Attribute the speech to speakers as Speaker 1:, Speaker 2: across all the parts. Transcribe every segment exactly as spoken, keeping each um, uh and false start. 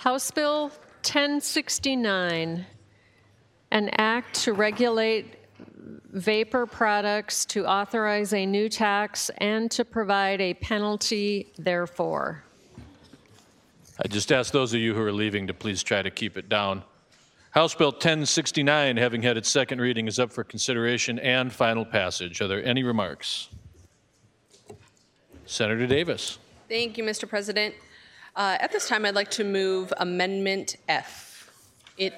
Speaker 1: House Bill ten sixty-nine, an act to regulate vapor products, to authorize a new tax, and to provide a penalty therefor.
Speaker 2: I just ask those of you who are leaving to please try to keep it down. House Bill ten sixty-nine, having had its second reading, is up for consideration and final passage. Are there any remarks? Senator Davis.
Speaker 3: Thank you, Mister President. Uh, at this time, I'd like to move Amendment F. It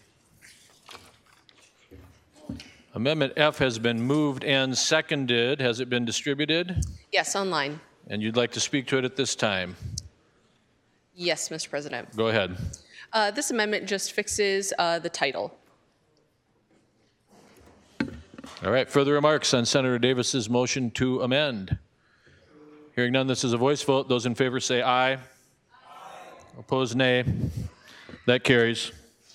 Speaker 2: Amendment F has been moved and seconded. Has it been distributed?
Speaker 3: Yes, online.
Speaker 2: And you'd like to speak to it at this time?
Speaker 3: Yes, Mister President.
Speaker 2: Go ahead.
Speaker 3: Uh, this amendment just fixes uh, the title.
Speaker 2: All right, further remarks on Senator Davis's motion to amend? Hearing none, this is a voice vote. Those in favor say aye. Aye. Opposed, nay. That carries.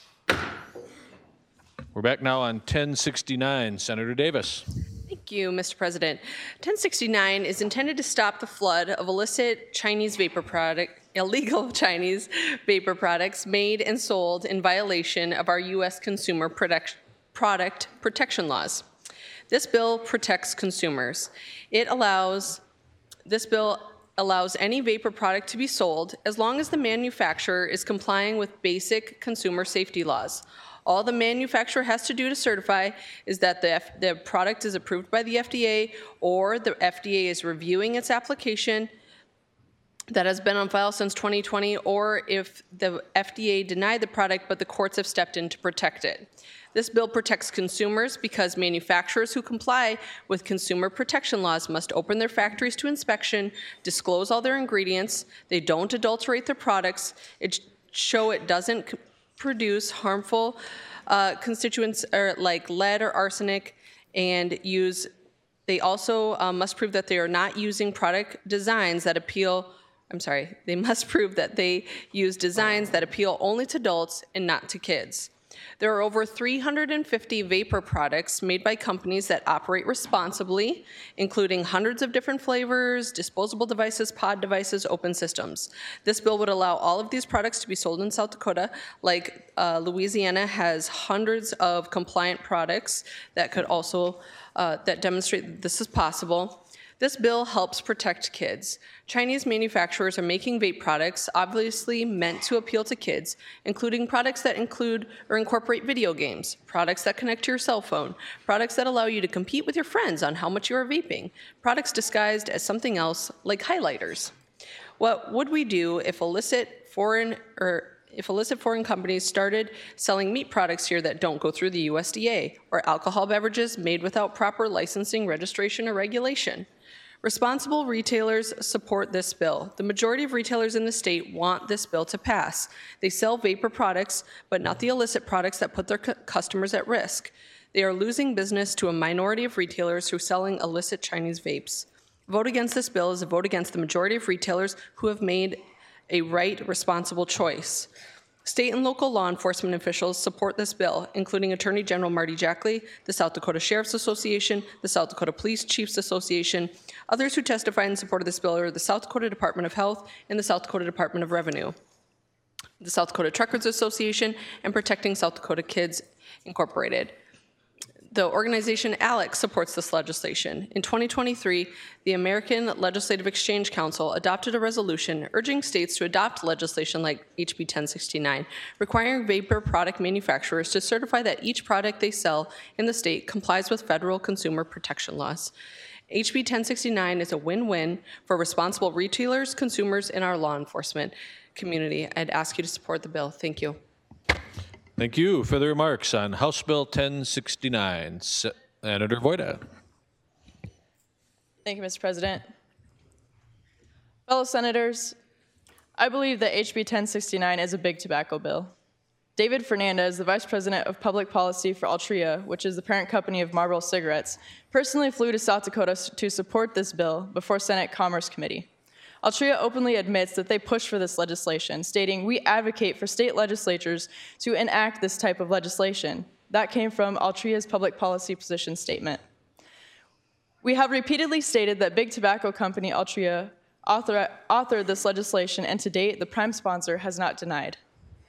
Speaker 2: We're back now on ten sixty-nine. Senator Davis.
Speaker 3: Thank you, Mister President. ten sixty-nine is intended to stop the flood of illicit Chinese vapor product, illegal Chinese vapor products made and sold in violation of our U S consumer product, product protection laws. This bill protects consumers. It allows, this bill allows any vapor product to be sold as long as the manufacturer is complying with basic consumer safety laws. All the manufacturer has to do to certify is that the, F the product is approved by the F D A, or the F D A is reviewing its application that has been on file since twenty twenty, or if the F D A denied the product but the courts have stepped in to protect it. This bill protects consumers because manufacturers who comply with consumer protection laws must open their factories to inspection, disclose all their ingredients, they don't adulterate their products, it show it doesn't produce harmful uh, constituents or like lead or arsenic, and use, they also uh, must prove that they are not using product designs that appeal, I'm sorry, they must prove that they use designs that appeal only to adults and not to kids. There are over three hundred fifty vapor products made by companies that operate responsibly, including hundreds of different flavors, disposable devices, pod devices, open systems. This bill would allow all of these products to be sold in South Dakota, like uh, Louisiana has hundreds of compliant products that could also, uh, that demonstrate that this is possible. This bill helps protect kids. Chinese manufacturers are making vape products obviously meant to appeal to kids, including products that include or incorporate video games, products that connect to your cell phone, products that allow you to compete with your friends on how much you are vaping, products disguised as something else like highlighters. What would we do if illicit foreign or if illicit foreign companies started selling meat products here that don't go through the U S D A, or alcohol beverages made without proper licensing, registration, or regulation? Responsible retailers support this bill. The majority of retailers in the state want this bill to pass. They sell vapor products, but not the illicit products that put their cu- customers at risk. They are losing business to a minority of retailers who are selling illicit Chinese vapes. A vote against this bill is a vote against the majority of retailers who have made a right, responsible choice. State and local law enforcement officials support this bill, including Attorney General Marty Jackley, the South Dakota Sheriff's Association, the South Dakota Police Chiefs Association. Others who testify in support of this bill are the South Dakota Department of Health and the South Dakota Department of Revenue, the South Dakota Truckers Association, and Protecting South Dakota Kids Incorporated. The organization ALEC supports this legislation. In twenty twenty-three, the American Legislative Exchange Council adopted a resolution urging states to adopt legislation like H B ten sixty-nine, requiring vapor product manufacturers to certify that each product they sell in the state complies with federal consumer protection laws. H B ten sixty-nine is a win-win for responsible retailers, consumers, and our law enforcement community. I'd ask you to support the bill. Thank you.
Speaker 2: Thank you. Further remarks on House Bill ten sixty-nine. Senator Voida.
Speaker 4: Thank you, Mister President. Fellow senators, I believe that H B ten sixty-nine is a big tobacco bill. David Fernandez, the Vice President of Public Policy for Altria, which is the parent company of Marlboro Cigarettes, personally flew to South Dakota to support this bill before Senate Commerce Committee. Altria openly admits that they pushed for this legislation, stating, "We advocate for state legislatures to enact this type of legislation." That came from Altria's public policy position statement. We have repeatedly stated that big tobacco company Altria author authored this legislation, and to date, the prime sponsor has not denied.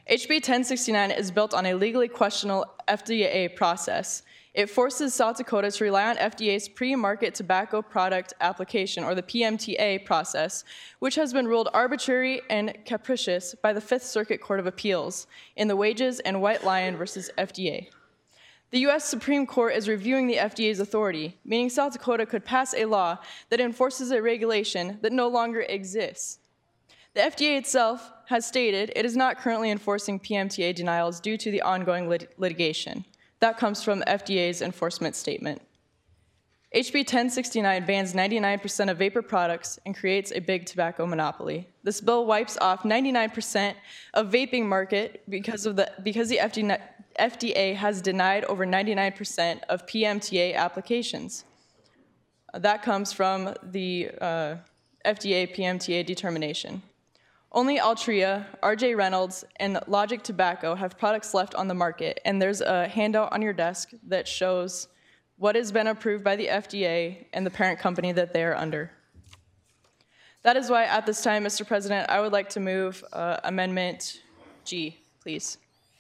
Speaker 4: H B ten sixty-nine is built on a legally questionable F D A process. It forces South Dakota to rely on F D A's pre-market tobacco product application, or the P M T A process, which has been ruled arbitrary and capricious by the Fifth Circuit Court of Appeals in the Wages and White Lion versus F D A. The U S Supreme Court is reviewing the F D A's authority, meaning South Dakota could pass a law that enforces a regulation that no longer exists. The F D A itself has stated it is not currently enforcing P M T A denials due to the ongoing lit- litigation. That comes from F D A's enforcement statement. H B ten sixty-nine bans ninety-nine percent of vapor products and creates a big tobacco monopoly. This bill wipes off ninety-nine percent of vaping market because of the because the F D A has denied over ninety-nine percent of P M T A applications. That comes from the uh, F D A P M T A determination. Only Altria, R J Reynolds, and Logic Tobacco have products left on the market, and there's a handout on your desk that shows what has been approved by the F D A and the parent company that they are under. That is why at this time, Mister President, I would like to move uh, Amendment G, please.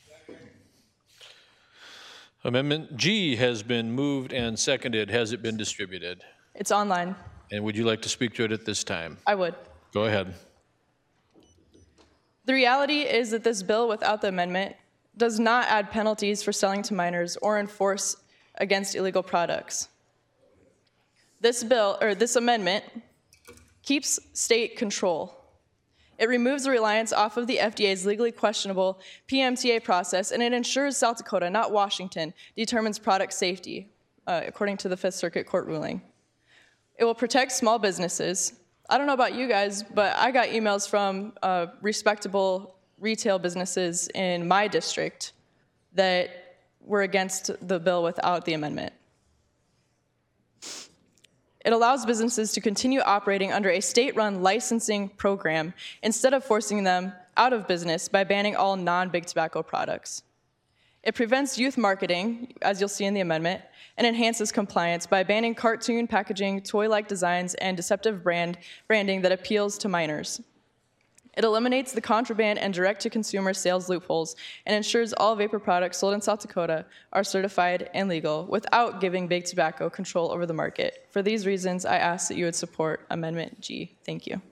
Speaker 2: Amendment G has been moved and seconded. Has it been distributed?
Speaker 4: It's online.
Speaker 2: And would you like to speak to it at this time?
Speaker 4: I would.
Speaker 2: Go ahead.
Speaker 4: The reality is that this bill, without the amendment, does not add penalties for selling to minors or enforce against illegal products. This bill, or this amendment, keeps state control. It removes the reliance off of the F D A's legally questionable P M T A process, and it ensures South Dakota, not Washington, determines product safety, uh, according to the Fifth Circuit Court ruling. It will protect small businesses. I don't know about you guys, but I got emails from uh, respectable retail businesses in my district that were against the bill without the amendment. It allows businesses to continue operating under a state-run licensing program instead of forcing them out of business by banning all non-big tobacco products. It prevents youth marketing, as you'll see in the amendment, and enhances compliance by banning cartoon packaging, toy-like designs, and deceptive brand branding that appeals to minors. It eliminates the contraband and direct-to-consumer sales loopholes and ensures all vapor products sold in South Dakota are certified and legal without giving big tobacco control over the market. For these reasons, I ask that you would support Amendment G. Thank you.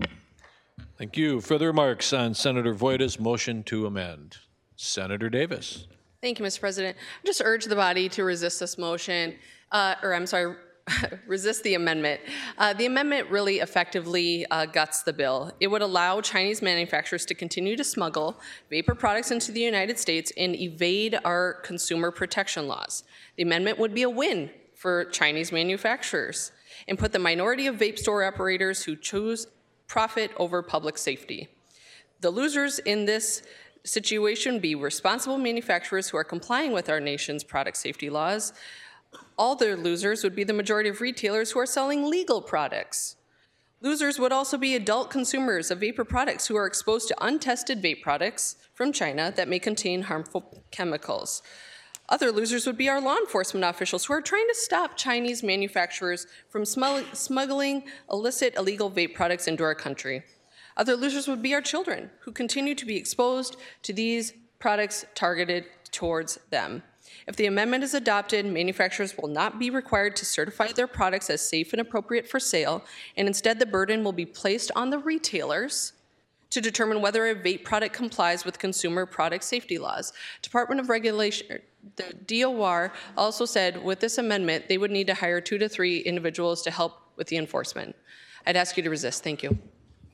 Speaker 2: Thank you. Further remarks on Senator Voita's motion to amend? Senator Davis.
Speaker 3: Thank you, Mister President. I just urge the body to resist this motion, uh, or I'm sorry, resist the amendment. Uh, the amendment really effectively uh, guts the bill. It would allow Chinese manufacturers to continue to smuggle vapor products into the United States and evade our consumer protection laws. The amendment would be a win for Chinese manufacturers and put the minority of vape store operators who choose profit over public safety. The losers in this situation be responsible manufacturers who are complying with our nation's product safety laws. All the losers would be the majority of retailers who are selling legal products. Losers would also be adult consumers of vapor products who are exposed to untested vape products from China that may contain harmful chemicals. Other losers would be our law enforcement officials who are trying to stop Chinese manufacturers from smuggling illicit, illegal vape products into our country. Other losers would be our children, who continue to be exposed to these products targeted towards them. If the amendment is adopted, manufacturers will not be required to certify their products as safe and appropriate for sale, and instead the burden will be placed on the retailers to determine whether a vape product complies with consumer product safety laws. Department of Regulation, the D O R also said with this amendment, they would need to hire two to three individuals to help with the enforcement. I'd ask you to resist. Thank you.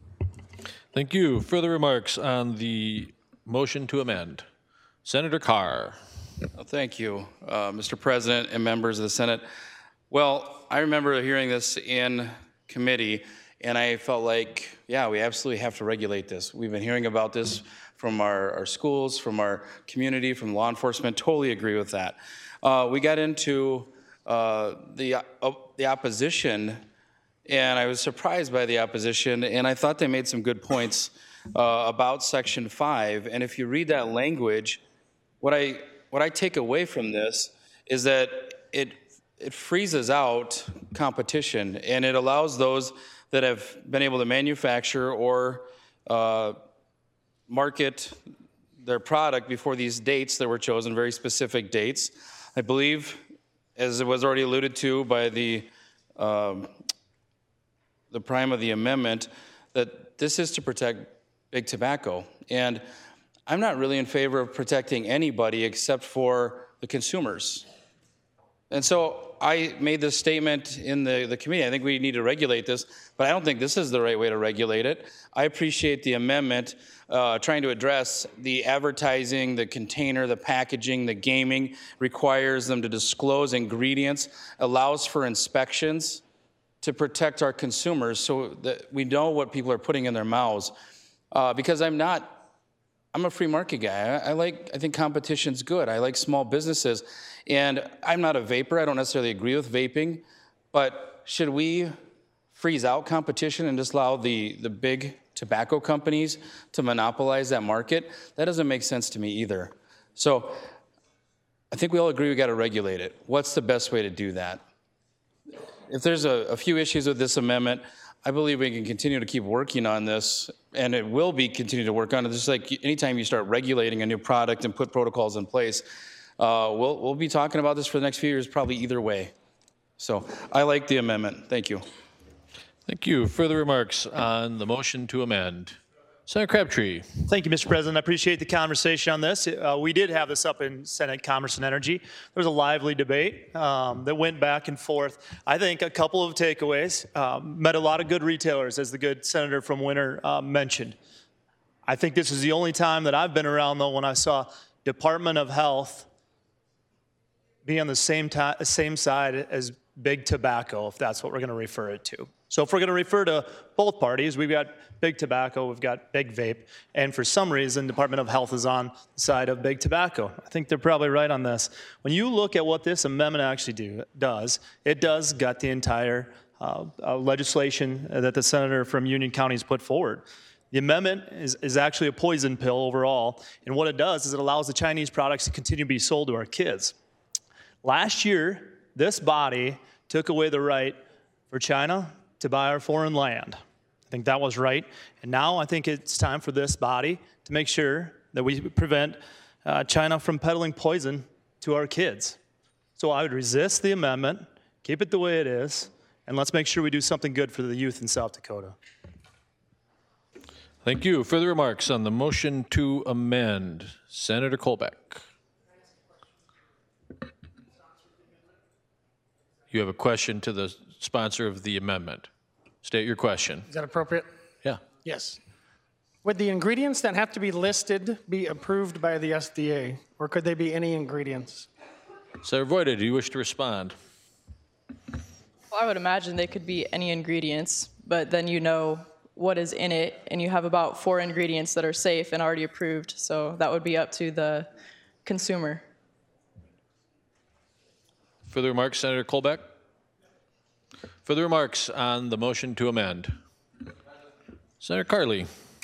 Speaker 2: Thank you. Further remarks on the motion to amend? Senator Carr.
Speaker 5: Well, thank you, uh, Mister President and members of the Senate. Well, I remember hearing this in committee, and I felt like, yeah, we absolutely have to regulate this. We've been hearing about this from our, our schools, from our community, from law enforcement. Totally agree with that. Uh, we got into uh, the, uh, the opposition, and I was surprised by the opposition, and I thought they made some good points uh, about Section five. And if you read that language, what I what I take away from this is that it it freezes out competition, and it allows those that have been able to manufacture or uh, market their product before these dates that were chosen, very specific dates. I believe, as it was already alluded to by the, um, the prime of the amendment, that this is to protect big tobacco. And I'm not really in favor of protecting anybody except for the consumers. And so I made this statement in the, the committee. I think we need to regulate this, but I don't think this is the right way to regulate it. I appreciate the amendment uh, trying to address the advertising, the container, the packaging, the gaming, requires them to disclose ingredients, allows for inspections to protect our consumers so that we know what people are putting in their mouths. Uh, because I'm not, I'm a free market guy. I, I like, I think competition's good. I like small businesses. And I'm not a vapor. I don't necessarily agree with vaping. But should we freeze out competition and just allow the, the big tobacco companies to monopolize that market? That doesn't make sense to me either. So I think we all agree we got to regulate it. What's the best way to do that? If there's a, a few issues with this amendment, I believe we can continue to keep working on this, and it will be continue to work on it. Just like anytime you start regulating a new product and put protocols in place, uh, we'll, we'll be talking about this for the next few years, probably either way. So I like the amendment. Thank you.
Speaker 2: Thank you. Further remarks on the motion to amend? Senator Crabtree.
Speaker 6: Thank you, Mister President. I appreciate the conversation on this. Uh, we did have this up in Senate Commerce and Energy. There was a lively debate um, that went back and forth. I think a couple of takeaways. Um, met a lot of good retailers, as the good senator from Winter uh, mentioned. I think this is the only time that I've been around, though, when I saw Department of Health be on the same, ti- same side as big tobacco, if that's what we're going to refer it to. So if we're going to refer to both parties, we've got big tobacco, we've got big vape, and for some reason, Department of Health is on the side of big tobacco. I think they're probably right on this. When you look at what this amendment actually do, does, it does gut the entire uh, uh, legislation that the senator from Union County has put forward. The amendment is, is actually a poison pill overall, and what it does is it allows the Chinese products to continue to be sold to our kids. Last year, this body took away the right for China to buy our foreign land. I think that was right. And now I think it's time for this body to make sure that we prevent uh, China from peddling poison to our kids. So I would resist the amendment, keep it the way it is, and let's make sure we do something good for the youth in South Dakota.
Speaker 2: Thank you. Further remarks on the motion to amend? Senator Kolbeck. You have a question to the sponsor of the amendment. State your question.
Speaker 7: Is that appropriate?
Speaker 2: Yeah.
Speaker 7: Yes. Would the ingredients that have to be listed be approved by the S D A, or could they be any ingredients?
Speaker 2: Senator Voida, do you wish to respond?
Speaker 4: Well, I would imagine they could be any ingredients, but then you know what is in it, and you have about four ingredients that are safe and already approved, so that would be up to the consumer.
Speaker 2: Further remarks, Senator Kolbeck? Further remarks on the motion to amend? Senator Carley.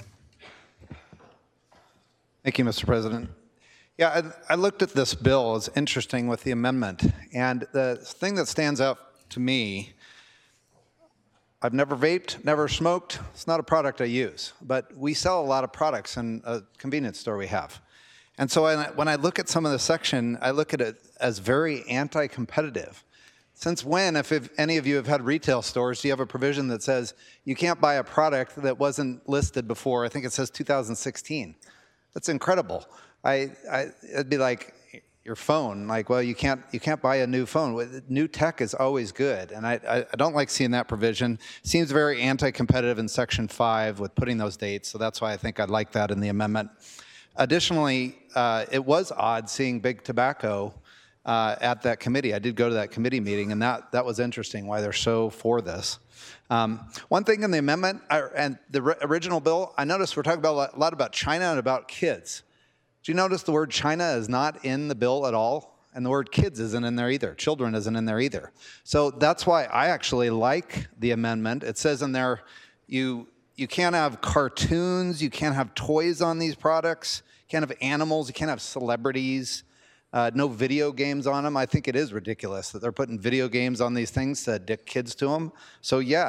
Speaker 8: Thank you, Mister President. Yeah, I, I looked at this bill. It's interesting with the amendment. And the thing that stands out to me, I've never vaped, never smoked. It's not a product I use. But we sell a lot of products in a convenience store we have. And so I, when I look at some of the section, I look at it as very anti-competitive. Since when, if, if any of you have had retail stores, do you have a provision that says you can't buy a product that wasn't listed before? I think it says two thousand sixteen. That's incredible. I, I, it'd be like your phone. Like, well, you can't you can't buy a new phone. New tech is always good, and I, I, I don't like seeing that provision. Seems very anti-competitive in Section five with putting those dates. So that's why I think I'd like that in the amendment. Additionally, uh, it was odd seeing big tobacco uh, at that committee. I did go to that committee meeting, and that, that was interesting, why they're so for this. Um, one thing in the amendment uh, and the original bill, I noticed we're talking about a lot about China and about kids. Do you notice the word China is not in the bill at all? And the word kids isn't in there either. Children isn't in there either. So that's why I actually like the amendment. It says in there, you you can't have cartoons, you can't have toys on these products, you can't have animals, you can't have celebrities, uh, no video games on them. I think it is ridiculous that they're putting video games on these things to addict kids to them. So yeah,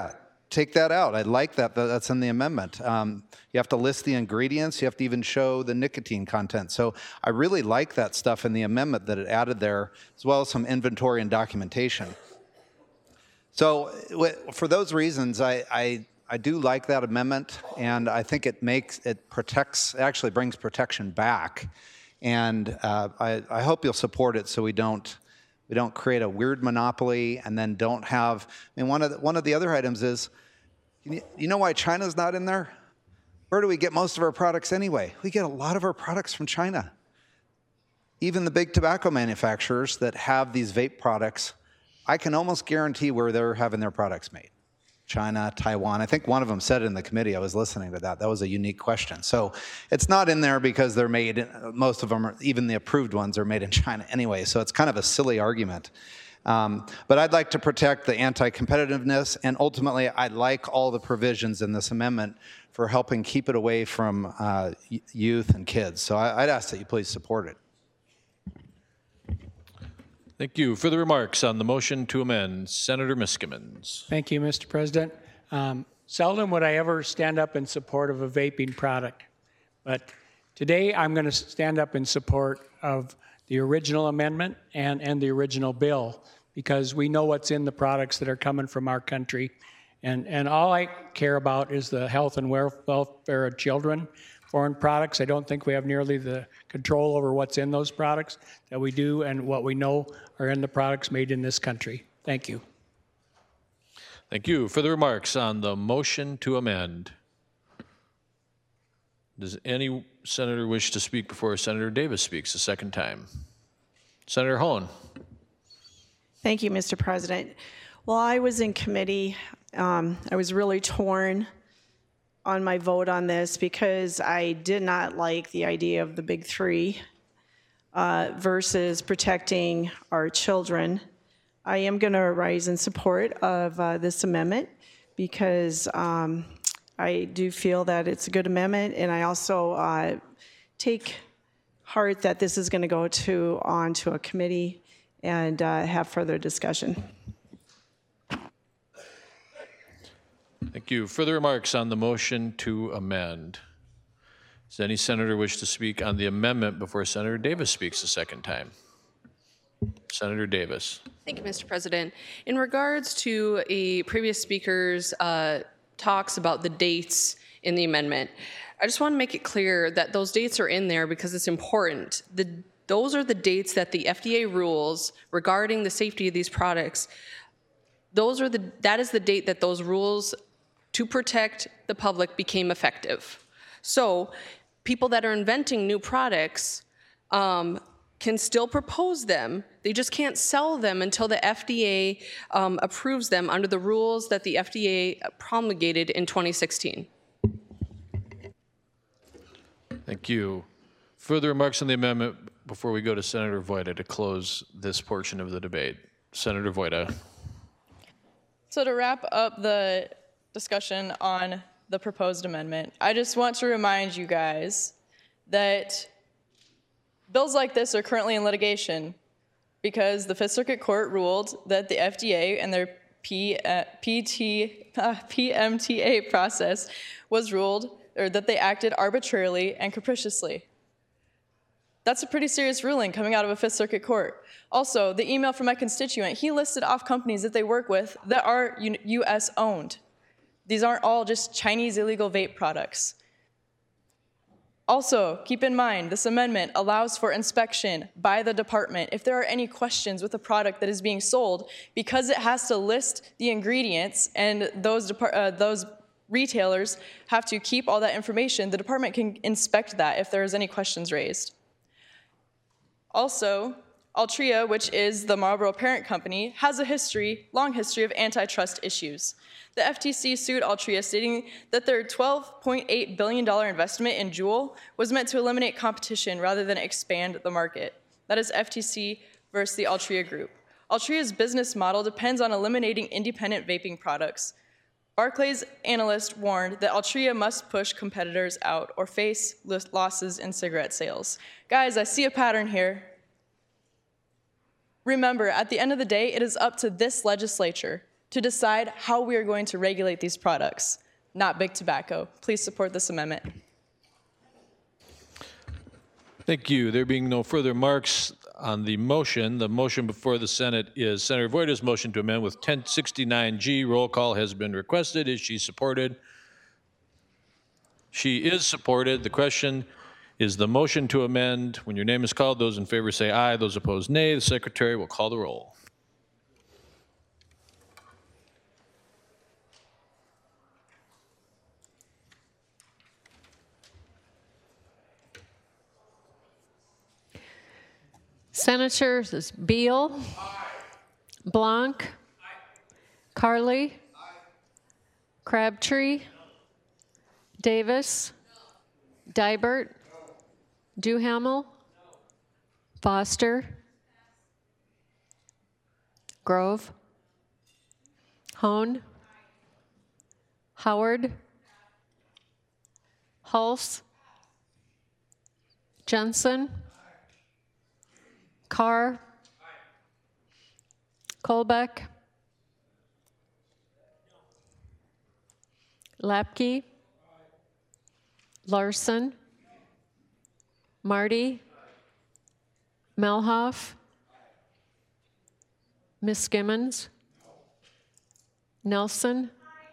Speaker 8: take that out. I like that. That's in the amendment. Um, you have to list the ingredients. You have to even show the nicotine content. So I really like that stuff in the amendment that it added there, as well as some inventory and documentation. So for those reasons, I, I, I do like that amendment, and I think it makes, it protects, it actually brings protection back. And uh, I, I hope you'll support it so we don't, we don't create a weird monopoly and then don't have, I mean, one of the, one of the other items is, you know why China's not in there? Where do we get most of our products anyway? We get a lot of our products from China. Even the big tobacco manufacturers that have these vape products, I can almost guarantee where they're having their products made. China, Taiwan. I think one of them said it in the committee. I was listening to that. That was a unique question. So it's not in there because they're made, most of them, are, even the approved ones, are made in China anyway. So it's kind of a silly argument. Um, but I'd like to protect the anti-competitiveness, and ultimately I like all the provisions in this amendment for helping keep it away from uh, youth and kids. So I, I'd ask that you please support it.
Speaker 2: Thank you. Further remarks on the motion to amend? Senator Miskimins.
Speaker 9: Thank you, Mister President. Um, seldom would I ever stand up in support of a vaping product, but today I'm going to stand up in support of the original amendment and, and the original bill, because we know what's in the products that are coming from our country. And, and all I care about is the health and welfare of children. Foreign products, I don't think we have nearly the control over what's in those products that we do and what we know are in the products made in this country. Thank you.
Speaker 2: Thank you. Further remarks on the motion to amend? Does any senator wish to speak before Senator Davis speaks a second time? Senator Hohn.
Speaker 10: Thank you, Mister President. Well, I was in committee. Um, I was really torn on my vote on this because I did not like the idea of the big three uh, versus protecting our children. I am going to rise in support of uh, this amendment because um, I do feel that it's a good amendment, and I also uh, take heart that this is going to go to on to a committee and uh, have further discussion.
Speaker 2: Thank you. Further remarks on the motion to amend? Does any senator wish to speak on the amendment before Senator Davis speaks a second time? Senator Davis.
Speaker 3: Thank you, Mister President. In regards to a previous speaker's uh, talks about the dates in the amendment, I just want to make it clear that those dates are in there because it's important. The, those are the dates that the F D A rules regarding the safety of these products, those are the, that is the date that those rules to protect the public became effective. So people that are inventing new products um, can still propose them. They just can't sell them until the F D A um, approves them under the rules that the F D A promulgated in twenty sixteen.
Speaker 2: Thank you. Further remarks on the amendment before we go to Senator Voida to close this portion of the debate. Senator Voida.
Speaker 4: So to wrap up the discussion on the proposed amendment, I just want to remind you guys that bills like this are currently in litigation because the Fifth Circuit Court ruled that the F D A and their P, uh, P T, uh, P M T A process was ruled, or that they acted arbitrarily and capriciously. That's a pretty serious ruling coming out of a Fifth Circuit Court. Also, the email from my constituent, he listed off companies that they work with that are U S owned. These aren't all just Chinese illegal vape products. Also, keep in mind, this amendment allows for inspection by the department if there are any questions with a product that is being sold, because it has to list the ingredients, and those, uh, those retailers have to keep all that information. The department can inspect that if there is any questions raised. Also, Altria, which is the Marlboro parent company, has a history, long history of antitrust issues. The F T C sued Altria, stating that their twelve point eight billion dollars investment in Juul was meant to eliminate competition rather than expand the market. That is F T C versus the Altria Group. Altria's business model depends on eliminating independent vaping products. Barclays analyst warned that Altria must push competitors out or face losses in cigarette sales. Guys, I see a pattern here. Remember, at the end of the day, it is up to this legislature to decide how we are going to regulate these products, not big tobacco. Please support this amendment.
Speaker 2: Thank you. There being no further remarks on the motion, the motion before the Senate is Senator Voida's motion to amend with ten sixty-nine G. Roll call has been requested. Is she supported? She is supported. The question is the motion to amend. When your name is called, those in favor say aye. Those opposed, nay. The Secretary will call the roll.
Speaker 1: Senators Beal, Blanc, Carly, Crabtree, Davis, Dybert, Duhamel, Foster, Grove, Hone, Howard, Hulse, Jensen, Carr, Kolbeck, Lapke, Larson, Marty, Melhoff, Miskimmons, Nelson,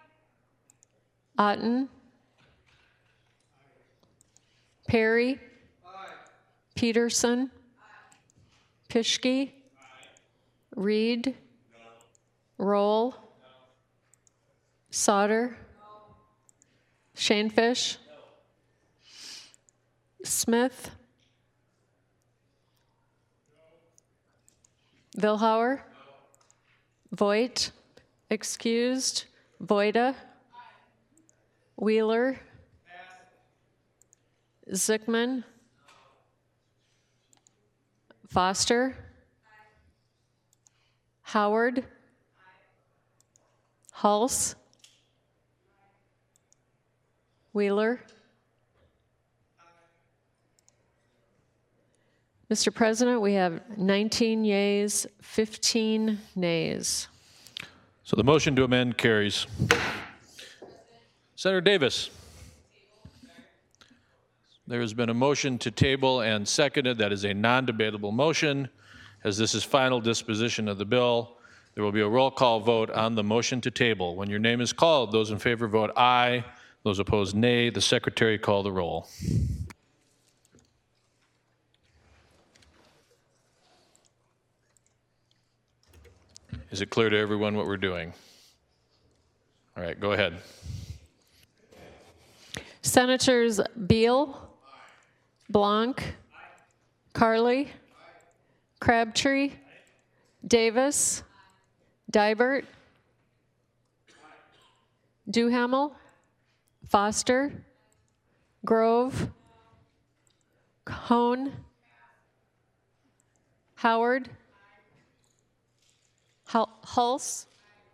Speaker 1: Otten, Perry, Peterson, Pischke, Reed, Roll, Sauter, Shanefish, Smith, Vilhauer, Voigt, excused, Voida, Wheeler, Zickman, Foster, Howard, Hulse, Wheeler. Mister President, we have nineteen yeas, fifteen nays.
Speaker 2: So the motion to amend carries. Senator Davis. There has been a motion to table and seconded. That is a non-debatable motion. As this is final disposition of the bill, there will be a roll call vote on the motion to table. When your name is called, those in favor vote aye. Those opposed, nay. The Secretary call the roll. Is it clear to everyone what we're doing? All right, go ahead.
Speaker 1: Senators Beal, Blanc, Carly, Crabtree, Davis, Dybert, Duhamel, Foster, Grove, Hone, Howard, Hulse,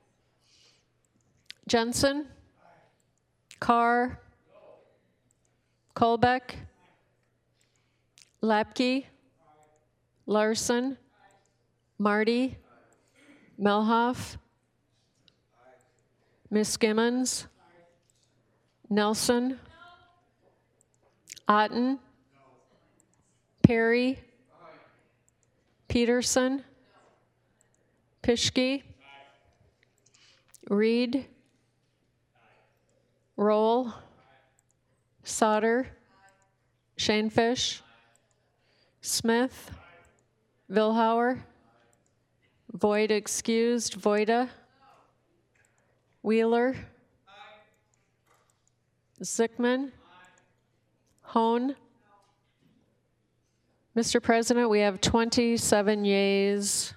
Speaker 1: Jensen, Carr, Kolbeck, Lapke, Larson, Marty, Melhoff, Miskimmons, Nelson, Otten, Perry, Peterson, Pischke, Reed, Roll, Sauter, Shanefish, Smith, Vilhauer, Void excused, Voida, Wheeler, Zickman, Hone. Mister President, we have twenty-seven yeas,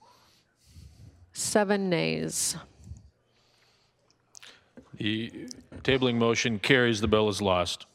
Speaker 1: seven nays.
Speaker 2: The tabling motion carries. The bill is lost.